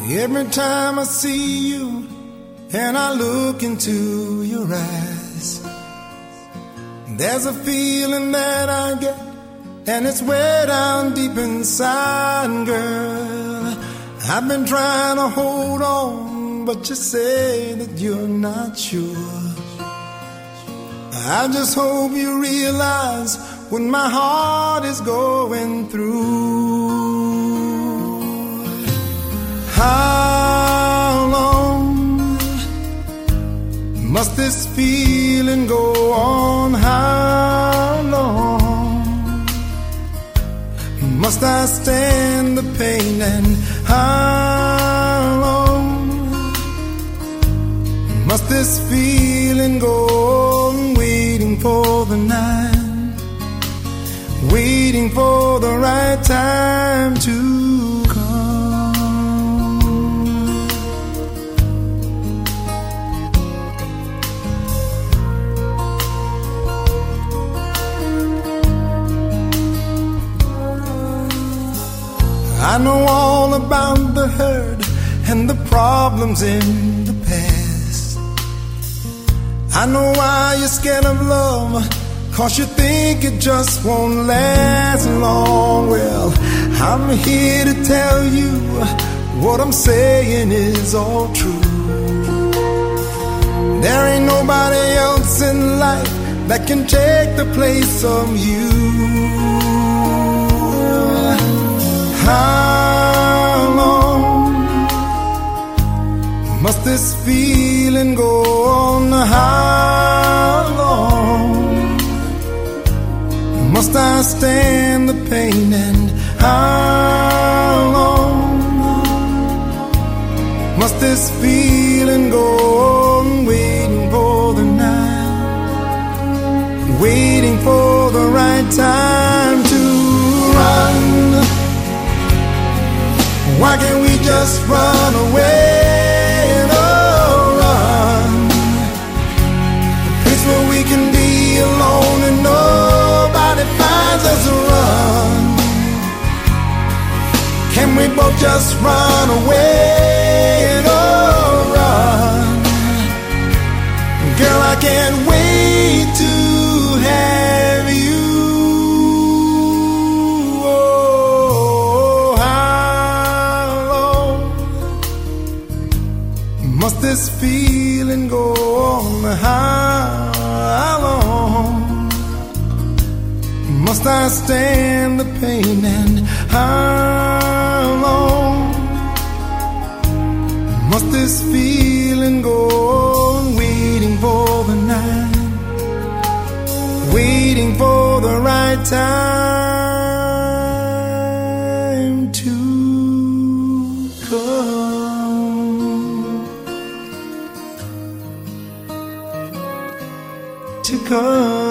Every time I see you and I look into your eyes, there's a feeling that I get, and it's way down deep inside, girl. I've been trying to hold on, but you say that you're not sure. I just hope you realize what my heart is going through. How long must this feeling go on? How long must I stand the pain? And how long must this feeling go on? Waiting for the night, waiting for the right time to come. I know all about the hurt and the problems in the past. I know why you're scared of love, 'cause you think it just won't last long. Well, I'm here to tell you what I'm saying is all true. There ain't nobody else in life that can take the place of you. How long must this feeling go on? How long must I stand the pain? And how long must this feeling go on? Waiting for the night, waiting for the right time to run. Why can't we just run away? Oh, run. A place where we can be alone and nobody finds us. Run. Can we both just run away? Oh, run. Girl, I can't wait to have you. Must this feeling go on? How long must I stand the pain? And how long must this feeling go on? Waiting for the night, waiting for the right time to come. To come.